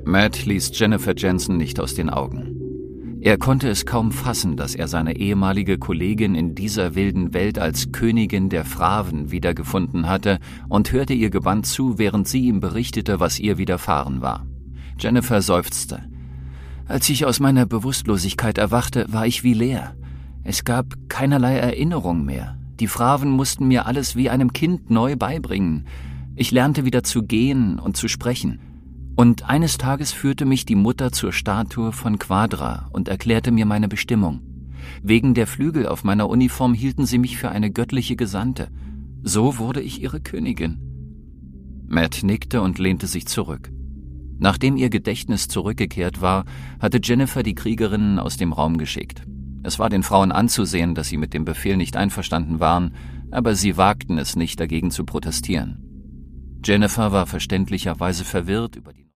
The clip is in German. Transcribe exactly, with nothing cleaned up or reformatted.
Matt ließ Jennifer Jensen nicht aus den Augen. Er konnte es kaum fassen, dass er seine ehemalige Kollegin in dieser wilden Welt als Königin der Phraven wiedergefunden hatte, und hörte ihr gebannt zu, während sie ihm berichtete, was ihr widerfahren war. Jennifer seufzte. »Als ich aus meiner Bewusstlosigkeit erwachte, war ich wie leer. Es gab keinerlei Erinnerung mehr. Die Phraven mussten mir alles wie einem Kind neu beibringen. Ich lernte wieder zu gehen und zu sprechen. Und eines Tages führte mich die Mutter zur Statue von Quadra und erklärte mir meine Bestimmung. Wegen der Flügel auf meiner Uniform hielten sie mich für eine göttliche Gesandte. So wurde ich ihre Königin.« Matt nickte und lehnte sich zurück. Nachdem ihr Gedächtnis zurückgekehrt war, hatte Jennifer die Kriegerinnen aus dem Raum geschickt. Es war den Frauen anzusehen, dass sie mit dem Befehl nicht einverstanden waren, aber sie wagten es nicht, dagegen zu protestieren. Jennifer war verständlicherweise verwirrt über die